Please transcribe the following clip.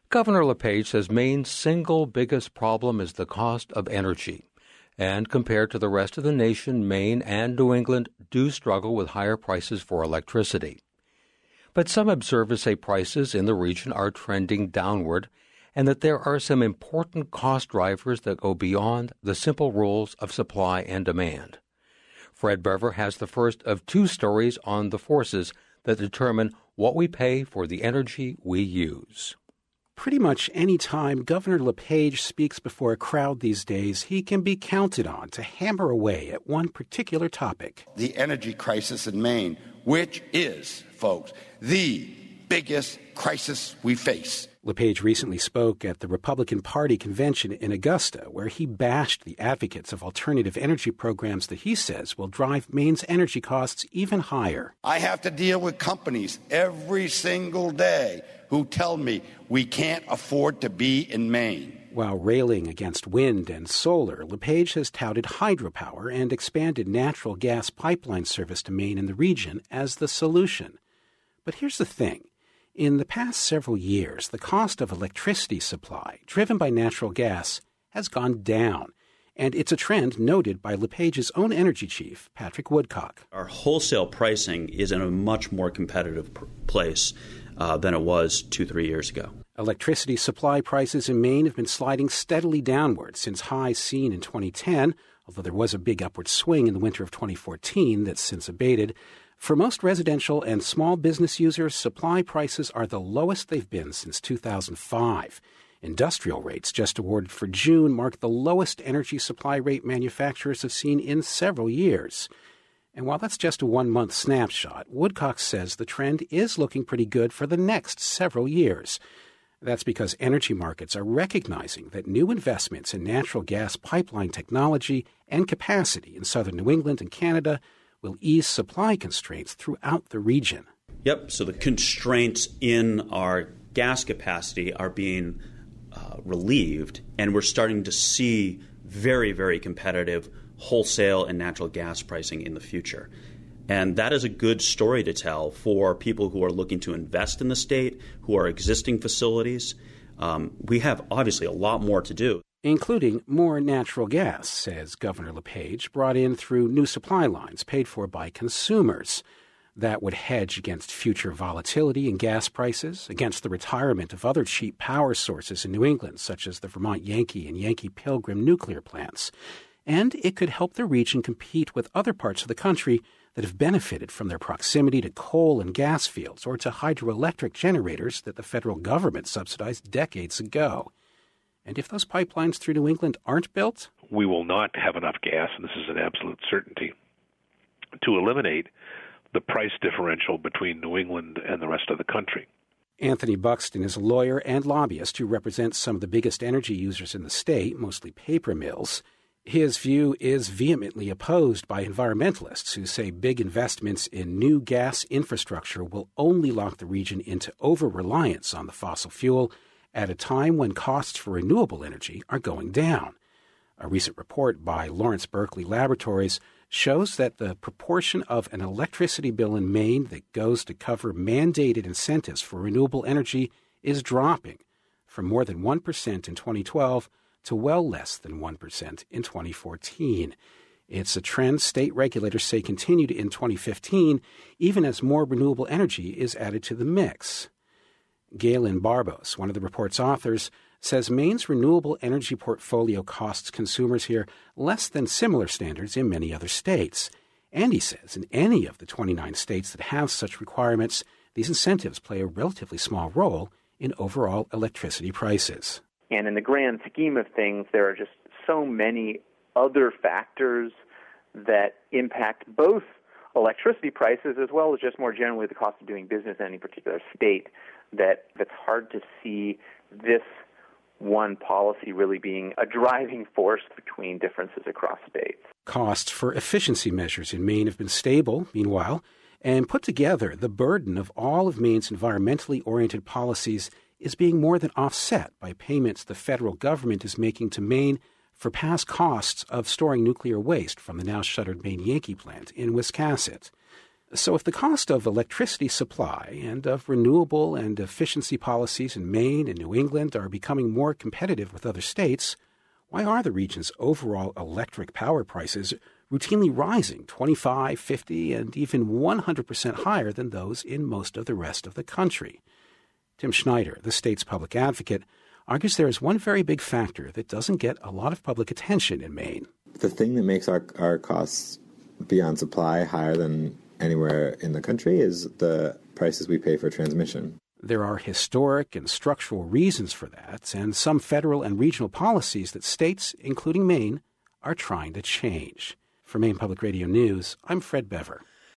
Governor LePage says Maine's single biggest problem is the cost of energy. And compared to the rest of the nation, Maine and New England do struggle with higher prices for electricity. But some observers say prices in the region are trending downward and that there are some important cost drivers that go beyond the simple rules of supply and demand. Fred Bever has the first of two stories on the forces that determine what we pay for the energy we use. Pretty much any time Governor LePage speaks before a crowd these days, he can be counted on to hammer away at one particular topic. The energy crisis in Maine, which is, folks, the biggest crisis we face. LePage recently spoke at the Republican Party convention in Augusta, where he bashed the advocates of alternative energy programs that he says will drive Maine's energy costs even higher. I have to deal with companies every single day who tell me we can't afford to be in Maine. While railing against wind and solar, LePage has touted hydropower and expanded natural gas pipeline service to Maine and the region as the solution. But here's the thing. In the past several years, the cost of electricity supply, driven by natural gas, has gone down. And it's a trend noted by LePage's own energy chief, Patrick Woodcock. Our wholesale pricing is in a much more competitive place than it was 2-3 years ago. Electricity supply prices in Maine have been sliding steadily downward since highs seen in 2010, although there was a big upward swing in the winter of 2014 that's since abated. For most residential and small business users, supply prices are the lowest they've been since 2005. Industrial rates just awarded for June mark the lowest energy supply rate manufacturers have seen in several years. And while that's just a one-month snapshot, Woodcock says the trend is looking pretty good for the next several years. That's because energy markets are recognizing that new investments in natural gas pipeline technology and capacity in southern New England and Canada will ease supply constraints throughout the region. Yep, so the constraints in our gas capacity are being relieved, and we're starting to see very, very competitive wholesale and natural gas pricing in the future. And that is a good story to tell for people who are looking to invest in the state, who are existing facilities. We have obviously a lot more to do. Including more natural gas, says Governor LePage, brought in through new supply lines paid for by consumers. That would hedge against future volatility in gas prices, against the retirement of other cheap power sources in New England, such as the Vermont Yankee and Yankee Pilgrim nuclear plants. And it could help the region compete with other parts of the country that have benefited from their proximity to coal and gas fields or to hydroelectric generators that the federal government subsidized decades ago. And if those pipelines through New England aren't built, we will not have enough gas, and this is an absolute certainty, to eliminate the price differential between New England and the rest of the country. Anthony Buxton is a lawyer and lobbyist who represents some of the biggest energy users in the state, mostly paper mills. His view is vehemently opposed by environmentalists who say big investments in new gas infrastructure will only lock the region into over-reliance on the fossil fuel at a time when costs for renewable energy are going down. A recent report by Lawrence Berkeley Laboratories shows that the proportion of an electricity bill in Maine that goes to cover mandated incentives for renewable energy is dropping from more than 1% in 2012 to well less than 1% in 2014. It's a trend state regulators say continued in 2015, even as more renewable energy is added to the mix. Galen Barbos, one of the report's authors, says Maine's renewable energy portfolio costs consumers here less than similar standards in many other states. And he says in any of the 29 states that have such requirements, these incentives play a relatively small role in overall electricity prices. And in the grand scheme of things, there are just so many other factors that impact both electricity prices as well as just more generally the cost of doing business in any particular state that it's hard to see this one policy really being a driving force between differences across states. Costs for efficiency measures in Maine have been stable, meanwhile, and put together, the burden of all of Maine's environmentally oriented policies is being more than offset by payments the federal government is making to Maine for past costs of storing nuclear waste from the now-shuttered Maine Yankee plant in Wiscasset. So if the cost of electricity supply and of renewable and efficiency policies in Maine and New England are becoming more competitive with other states, why are the region's overall electric power prices routinely rising 25, 50, and even 100% higher than those in most of the rest of the country? Tim Schneider, the state's public advocate, argues there is one very big factor that doesn't get a lot of public attention in Maine. The thing that makes our costs beyond supply higher than anywhere in the country is the prices we pay for transmission. There are historic and structural reasons for that, and some federal and regional policies that states, including Maine, are trying to change. For Maine Public Radio News, I'm Fred Bever.